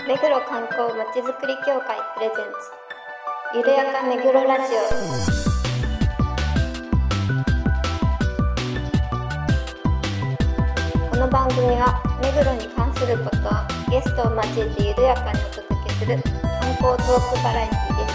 目黒観光まちづくり協会プレゼンツゆるやか目黒ラジオ。この番組は目黒に関することをゲストを交えてゆるやかにお届けする観光トークバラエティです。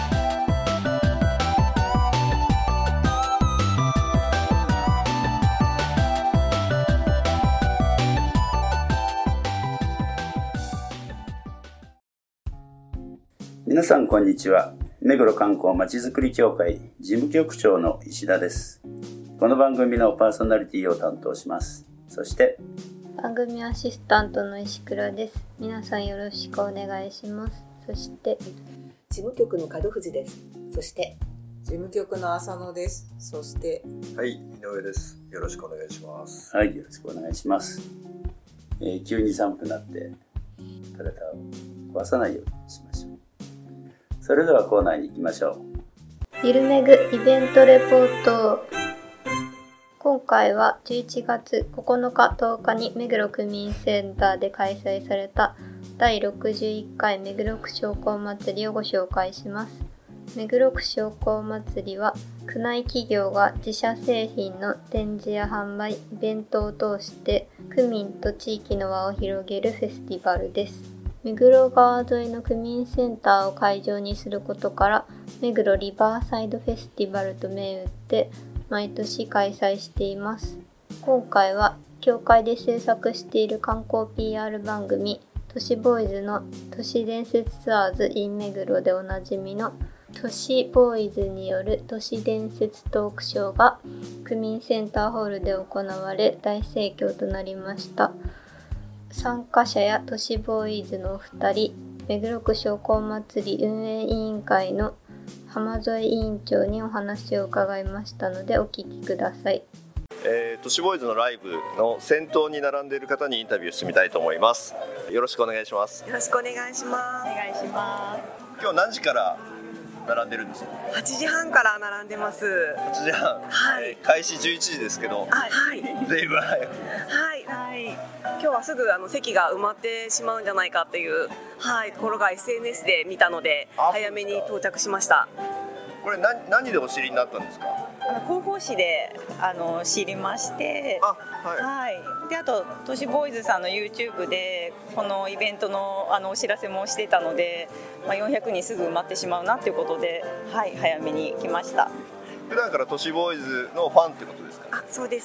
皆さんこんにちは。目黒観光まちづくり協会事務局長の石田です。この番組のパーソナリティを担当します。そして番組アシスタントの石倉です。皆さんよろしくお願いします。そして事務局の門藤です。そして事務局の浅野です。そしてはい、井上です。よろしくお願いします。 はい、よろしくお願いします。急に寒くなって体を壊さないようにしましょう。それではコーナーに行きましょう。 ゆるめぐイベントレポート。今回は11月9日10日に目黒区民センターで開催された第61回目黒区商工祭りをご紹介します。目黒区商工祭りは区内企業が自社製品の展示や販売、イベントを通して区民と地域の輪を広げるフェスティバルです。目黒川沿いの区民センターを会場にすることから目黒リバーサイドフェスティバルと銘打って毎年開催しています。今回は協会で制作している観光 PR 番組都市ボーイズの都市伝説ツアーズ in 目黒でおなじみの都市ボーイズによる都市伝説トークショーが区民センターホールで行われ大盛況となりました。参加者や都市ボーイズのお二人、目黒区商工祭り運営委員会の浜添委員長にお話を伺いましたのでお聞きください。 都市ボーイズのライブの先頭に並んでいる方にインタビューしてみたいと思います。よろしくお願いします。 よろしくお願いします。 お願いします。 今日何時から並んでるんですか 8時半から並んでます。 ？8時半、 はい。 開始11時ですけど、 はい。 だいぶ早く。 はい。今日はすぐ席が埋まってしまうんじゃないかっていう、ところが SNS で見たので早めに到着しました。 これ何でお知りになったんですか？ 広報誌で知りまして、であと都市ボーイズさんの YouTube でこのイベントのお知らせもしてたので、400人すぐ埋まってしまうなっていうことで、早めに来ました。 普段から都市ボーイズのファンってことですか？ そうです。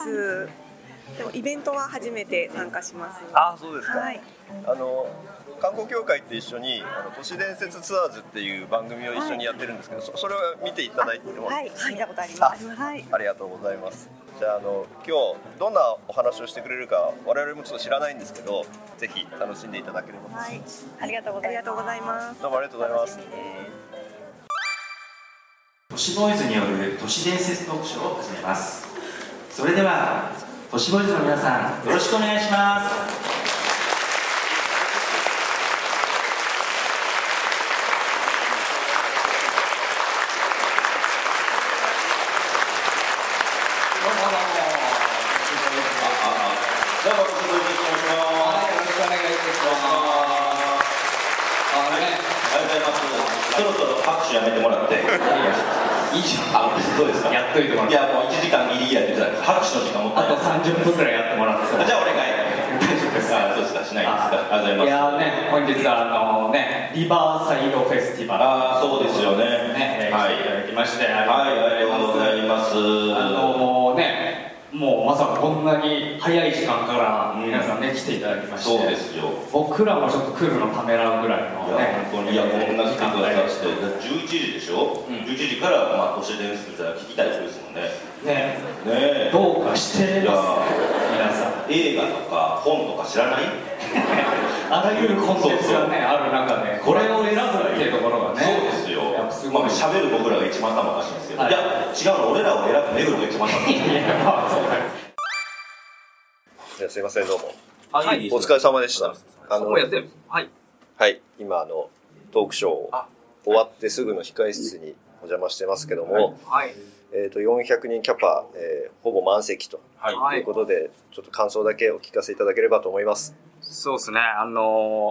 でもイベントは初めて参加します。 そうですか。観光協会って一緒に都市伝説ツアーズっていう番組を一緒にやってるんですけど、それを見ていただいても見たことあります。 ありがとうございます。じゃあ今日どんなお話をしてくれるか我々もちょっと知らないんですけど、ぜひ楽しんでいただければと。 ありがとうございます。 どうもありがとうございます。 都市ボーイズによる都市伝説トークショーを始めます。それでは都市ボーイズの皆さん、よろしくお願いします。そろそろ拍手やめてもらっていいじゃん。どうですか？やっといてもらって。いやもう1時間ギリギリやってたら拍手の時間もったいない。あと30分くらいやってもらって。じゃあ俺が大丈夫ですか？どうですか？しないですか？ありがとうございます。いや本日はリバーサイドフェスティバル。そうですよね。はい、いただきましてありがとうございます。もうまさかこんなに早い時間から皆さん来ていただきまして、そうですよ。僕らもちょっと来るのためらうぐらいの本当にこんな来てくださって11時でしょ。11時から都市伝説が聞きたいですもんね。どうかしてます皆さん。映画とか本とか知らない？あらゆるコンテンツがある中でこれを選ぶっていうところがそうですよ。喋る僕らが一番頭おかしいんですけど、いや違うの、俺らを選ぶ目黒が一番頭おかしい。 すいません、どうも。おはい、 疲れ様でした。 もうやってる。はい。 今トークショー終わってすぐの控室にお邪魔してますけども、400人キャパ、ほぼ満席ということで、ちょっと感想だけお聞かせいただければと思います。 そうですね。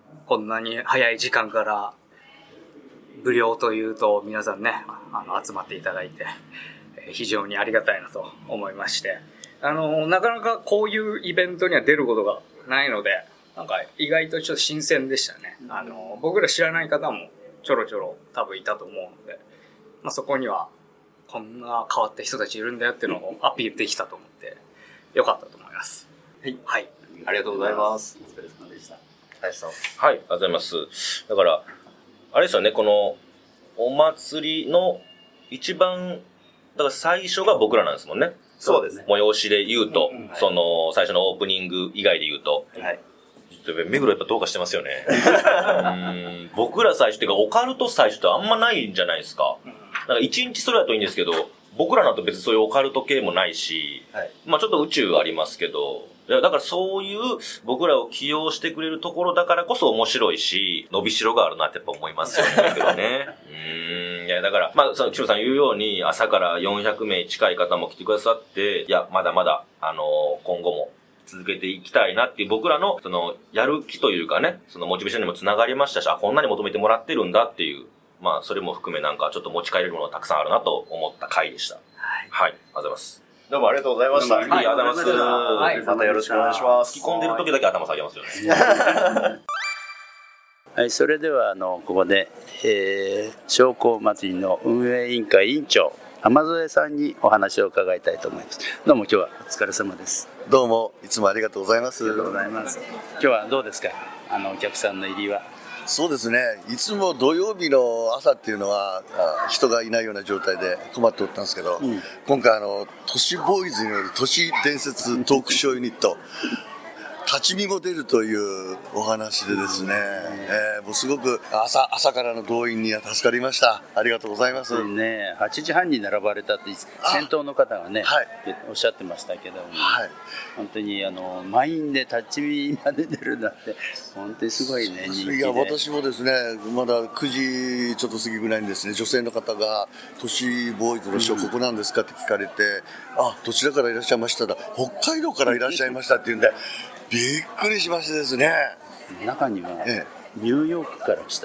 こんなに早い時間から無料というと皆さんね、集まっていただいて、非常にありがたいなと思いまして、なかなかこういうイベントには出ることがないので、なんか意外とちょっと新鮮でしたね。僕ら知らない方もちょろちょろ多分いたと思うので、そこにはこんな変わった人たちいるんだよっていうのをアピールできたと思ってよかったと思います。はい、 ありがとうございます。 お疲れ様でした。 林さん。 はい、ありがとうございます。だから、あれですよね、このお祭りの一番、だから最初が僕らなんですもんね。 そうですね。 催しで言うと、その最初のオープニング以外で言うと。 はい。 目黒やっぱどうかしてますよね。僕ら最初っていうか、オカルト最初ってあんまないんじゃないですか。なんか一日それだといいんですけど、僕らなんて別にそういうオカルト系もないし、はい、ちょっと宇宙ありますけど、だからそういう僕らを起用してくれるところだからこそ面白いし、伸びしろがあるなってやっぱ思いますよね。けどね。いや、だから、その、キロさん言うように、朝から400名近い方も来てくださって、いや、まだまだ、今後も続けていきたいなっていう僕らの、やる気というかね、そのモチベーションにもつながりましたし、こんなに求めてもらってるんだっていう、それも含めなんかちょっと持ち帰れるものがたくさんあるなと思った回でした。はい。ありがとうございます。 どうもありがとうございました。 ありがとうございます。 はい、またよろしくお願いします。 突き込んでる時だけ頭下げますよね。 はい、それではここで、商工祭りの運営委員会委員長浜添さんにお話を伺いたいと思います。どうも今日はお疲れ様です。 どうもいつもありがとうございます。 ありがとうございます。今日はどうですか、お客さんの入りは。 そうですね、いつも土曜日の朝っていうのは人がいないような状態で困っておったんですけど、今回都市ボーイズによる都市伝説トークショーユニット立ち見も出るというお話でですね、もうすごく朝からの動員には助かりました。ありがとうございます。 8時半に並ばれたって先頭の方がね、はい、おっしゃってましたけども、はい、本当に満員で立ち見まで出るなんて本当にすごいね、人気で。 いや、私もですね、まだ9時ちょっと過ぎぐらいにですね、女性の方が都市ボーイズのショーここなんですかって聞かれて、どちらからいらっしゃいましたら、北海道からいらっしゃいましたって言うんでびっくりしましてですね。 中にはニューヨークから来た。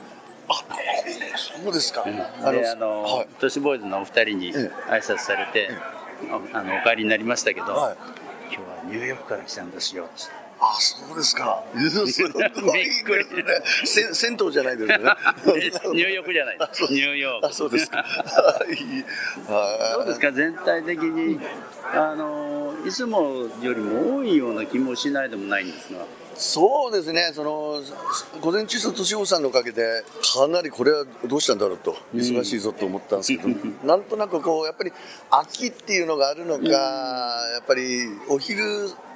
そうですか。 はい、都市ボーイズのお二人に挨拶されて、お帰りになりましたけど、今日はニューヨークから来たんですよ。 そうですか。びっくり銭湯じゃないですね。 ニューヨークじゃない。ニューヨーク。 そうですか。 どうですか、全体的にいつもよりも多いような気もしないでもないんですが。 そうですね、午前中と都市さんのおかげでかなりこれはどうしたんだろうと忙しいぞと思ったんですけど、なんとなくやっぱり秋っていうのがあるのか、やっぱりお昼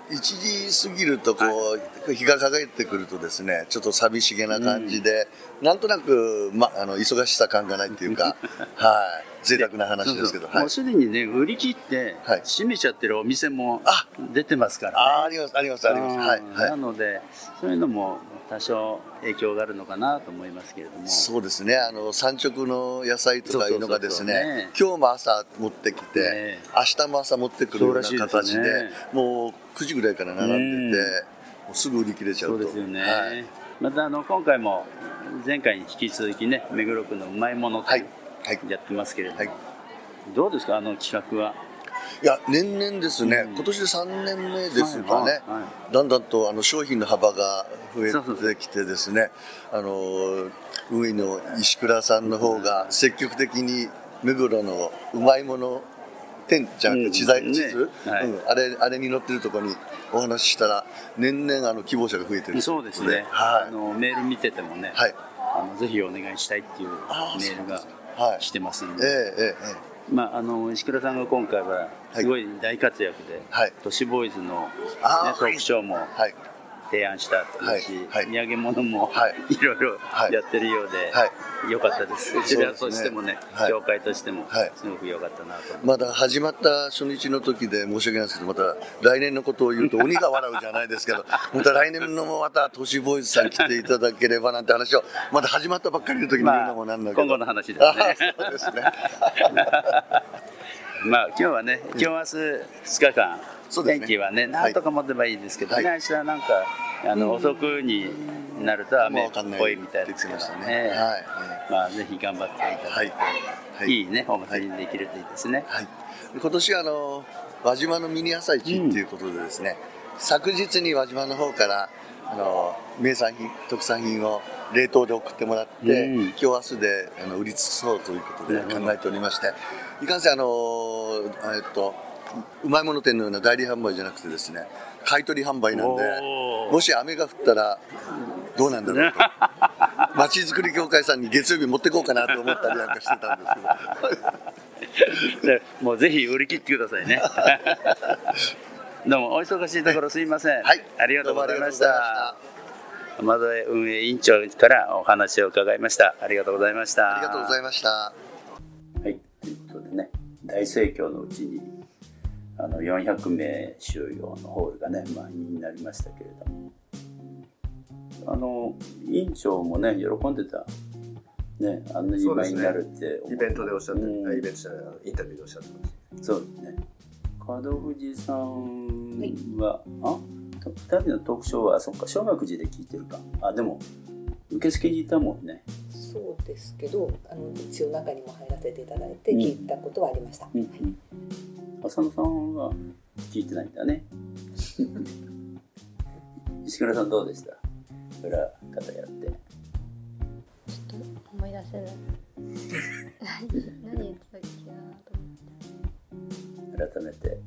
1時過ぎると日が輝いてくるとですね、ちょっと寂しげな感じで、なんとなく、忙しさ感がないっていうか、はい、贅沢な話ですけど、 もうすでにね、売り切って閉めちゃってるお店も出てますからね。 あります。はい。 なのでそういうのも多少影響があるのかなと思いますけれども。 そうですね、産直の野菜とかいうのがですね、今日も朝持ってきて、明日も朝持ってくるような形で、もう9時ぐらいから並んでて、もうすぐ売り切れちゃうと。 そうですよね。はい、また今回も前回に引き続きね、目黒区のうまいものとやってますけれども、どうですか、企画は。 いや、年々ですね、今年で3年目ですかね、だんだんと商品の幅が増えてきてですね、運営の石倉さんの方が積極的に目黒のうまいもの店じゃなくて地図、あれに載ってるところにお話ししたら年々希望者が増えてる。 そうですね、メール見ててもね、ぜひお願いしたいっていうメールが来てますんで、石倉さんが今回はすごい大活躍で、都市ボーイズのトークショーも提案したっていうし、土産物もいろいろやってるようで良かったです。うちらとしてもね、協会としてもすごく良かったなと。 まだ始まった初日の時で申し訳ないですけど、また来年のことを言うと鬼が笑うじゃないですけど、また来年のまた都市ボーイズさん来ていただければなんて話をまだ始まったばっかりの時に言うのもなんだけど、 今後の話ですね。 そうですね。 今日はね、今日明日2日間天気はね、なんとか持てばいいですけどね、明日なんか遅くになると雨っぽいみたいですからね。まあぜひ頑張っていただいて、いいねお祭りにできるといいですね。 今年輪島のミニ朝市っていうことでですね、昨日に輪島の方から名産品特産品を冷凍で送ってもらって、今日明日で売り尽くそうということで考えておりまして、いかんせんうまいもの店のような代理販売じゃなくてですね、買い取り販売なんで、もし雨が降ったらどうなんだろうとまちづくり協会さんに月曜日持ってこうかなと思ったりなんかしてたんですけどもうぜひ売り切ってくださいねどうもお忙しいところすいません、ありがとうございました。浜添運営委員長からお話を伺いました。ありがとうございました。 ありがとうございました。 はい、ということでね、大盛況のうちに400名収容のホールがね満員になりましたけれども、委員長もね喜んでたね、あんなに満員になるって、 イベントでおっしゃって、イベントじゃないインタビューでおっしゃってました。 そうですね。門藤さんは、2人のトークショーはそっか小学寺で聞いてるか。でも受付にいたもんね。 そうですけど一応中にも入らせていただいて聞いたことはありました。 浅野さんは聞いてないんだね石倉さんどうでした？裏方やって。ちょっと思い出せない何言ってたっけなと思って。 改めて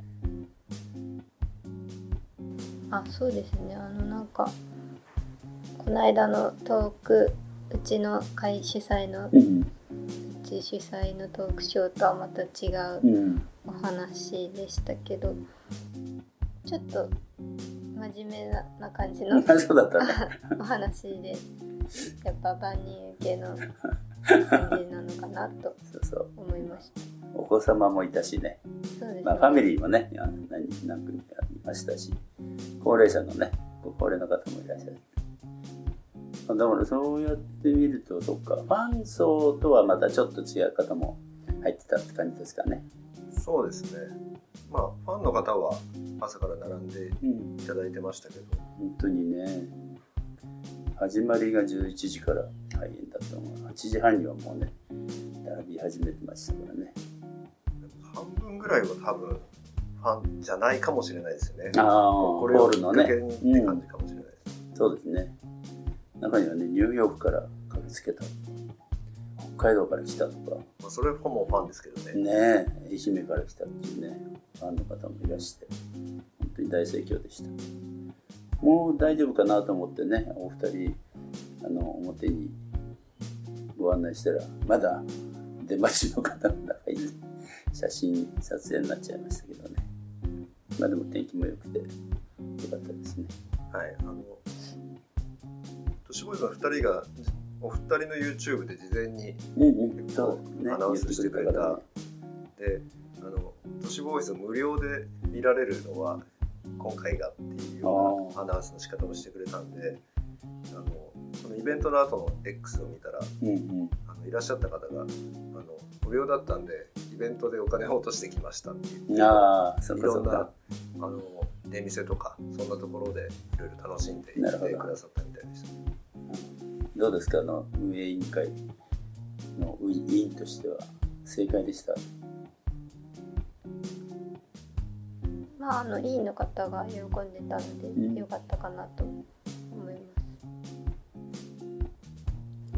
そうですね、なんかこの間のトークうちの会主催の、うち主催のトークショーとはまた違うお話でしたけど、ちょっと真面目な感じのそうだったねお話で、やっぱ万人受けの感じなのかなと思いました。 お子様もいたしね、 そうですね、 ファミリーもね何組かいましたし、高齢者のねご高齢の方もいらっしゃる。だからそうやって見ると、そっか、ファン層とはまたちょっと違う方も入ってたって感じですかね。 そうですね。ファンの方は朝から並んでいただいてましたけど、 本当にね、始まりが11時から開演だったのが8時半にはもうね並び始めてましたからね。 半分ぐらいは多分ファンじゃないかもしれないですよね。 これをきっかけにって感じかもしれないです。 そうですね。中にはね、ニューヨークから駆けつけた、北海道から来たとか、 それほぼファンですけどね。 ねえ、愛媛から来たっていうね、ファンの方もいらして、本当に大盛況でした。もう大丈夫かなと思ってね、お二人表にご案内したら、まだ出待ちの方の中に写真撮影になっちゃいましたけどね。でも天気も良くてよかったですね。 はい、都市ボーイズの2人がお二人の YouTube で事前にアナウンスしてくれた、で都市ボーイズ無料で見られるのは今回がっていうようなアナウンスの仕方をしてくれたんで、このイベントの後の X を見たら、いらっしゃった方が無料だったんでイベントでお金を落としてきましたっていう、いろんな出店とかそんなところでいろいろ楽しんでいってくださったみたいでした。 どうですか、運営委員会の委員としては正解でした？ 委員の方が喜んでたので良かったかなと思います。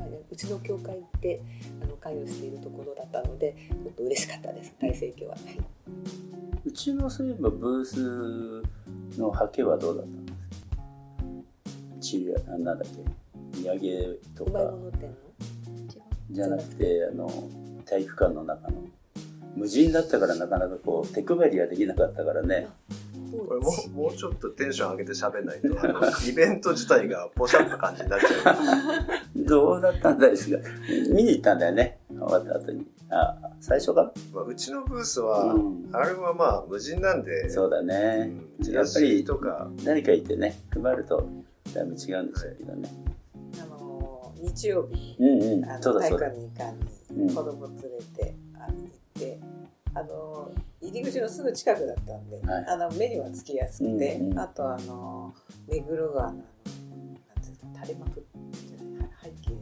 うちの協会って関与しているところだったのでちょっと嬉しかったです。大盛況は、 うちのそういえばブースのはけはどうだったんですか？なんだっけ、土産とかじゃなくて体育館の中の無人だったから、なかなか手配りはできなかったからね。 これもうちょっとテンション上げて喋んないとイベント自体がポシャった感じになっちゃうどうだったんですか？見に行ったんだよね、終わった後に。最初かな、 うちのブースは、あれは無人なんで。 そうだね、やっぱり誰かいてね配るとだいぶ違うんですけどね。 日曜日、体育館に行かに子供連れて行って、 入り口のすぐ近くだったんで、目にはつきやすくて、あと目黒川のなんていうか垂れ幕背景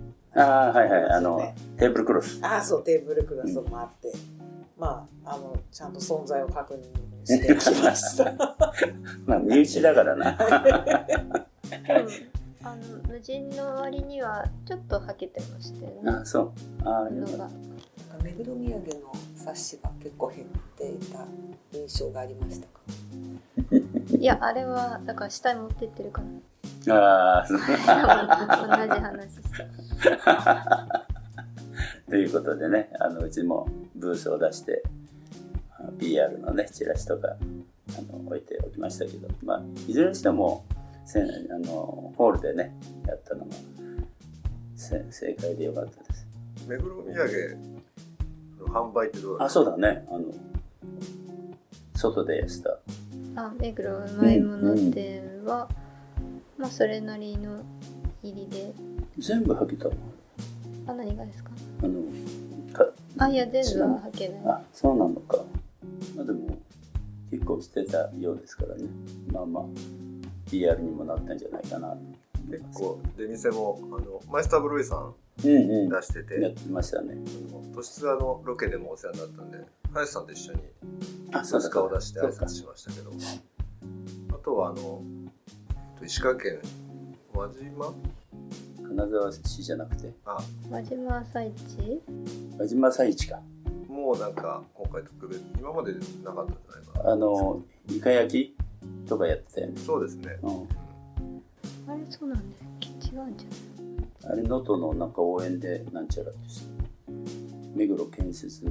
テーブルクロス。 そうテーブルクロスもあって、ちゃんと存在を確認してきました。 身内だからな。 無人の割にはちょっとはけてましたよね。 そう。 目黒土産の冊子が結構減っていた印象がありましたか？ いや、あれはだから下に持ってってるから。同じ話した。 ということでね、うちもブースを出してPR のねチラシとか置いておきましたけど、いずれにしてもホールでねやったのが正解でよかったです。 目黒土産の販売ってどうですか？ そうだね、外でやってた目黒うまいもの店は、それなりの入りで全部はけたの？ 何がですか？いや全部ははけない。 そうなのか。でも結構してたようですからね。PR にもなったんじゃないかな。 結構出店もマイスターブロイさん出してて、 やってましたね。 都市ツアーのロケでもお世話になったんで、林さんと一緒にブースカを出して挨拶しましたけど、あとは石川県輪島、 金沢市じゃなくて輪島朝市？ 輪島朝市か。 もうなんか今回特別、今までなかったんじゃないかな。 イカ焼きとかやってたよね。 そうですね。 あれそうなんだよ。違うんじゃない？ あれ能登のなんか応援でなんちゃらって目黒建設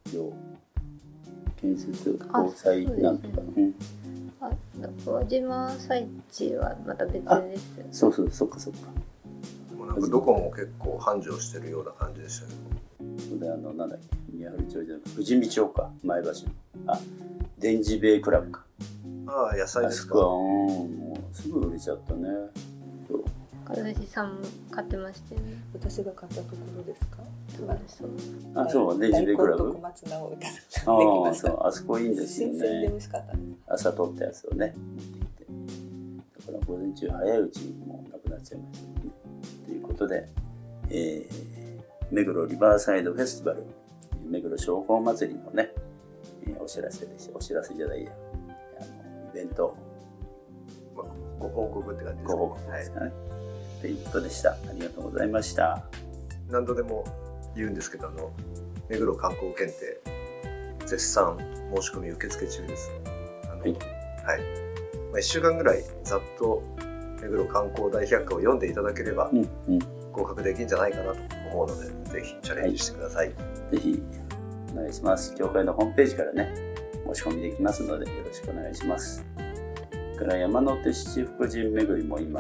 防災なんとか。 輪島朝市はまた別ですよ。 そうそっか。 でもなんかどこも結構繁盛してるような感じでしたけど。 それなんだっけ、宮原町じゃなくて富士見町か、前橋の電磁ベイクラブか。 野菜ですか。 もうすぐ売れちゃったね。 藤さんも買ってましたよね。 私が買ったところですか？ そう、電磁ベイクラブ。 大根と小松菜をいただきました。 あそこいいんですよね。 新鮮で美味しかったです。 朝取ったやつをね持ってきて、だから午前中早いうちにもうなくなっちゃいましたね。ということで、目黒リバーサイドフェスティバル、目黒商工祭りのね、お知らせじゃないや、イベント、 ご報告って感じですか。 ご報告ですかね。ということでした。ありがとうございました。 何度でも言うんですけど、目黒観光検定絶賛申し込み受付中です。1週間ぐらいざっと目黒観光大百科を読んでいただければ合格できるんじゃないかなと思うので、ぜひチャレンジしてください。 ぜひお願いします。協会のホームページからね申し込みできますのでよろしくお願いします。それから山手七福神巡りも今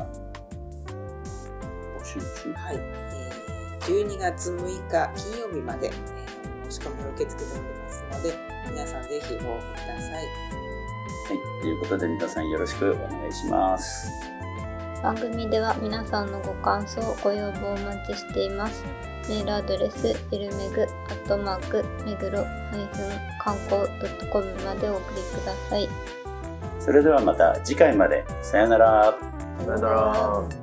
募集中。 12月6日金曜日まで申し込みを受け付けておりますので、皆さんぜひご応募ください。 ということで皆さんよろしくお願いします。 番組では皆さんのご感想、ご要望をお待ちしています。メールアドレスilmeg@meguro-観光.com までお送りください。 それではまた次回まで。さよなら。 さよなら。